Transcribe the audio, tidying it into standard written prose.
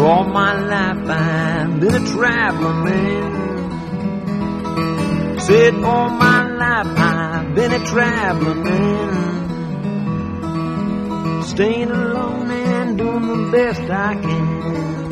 All my life I've been a traveling man. Said all my life I've been a traveling man. Staying alone and doing the best I can.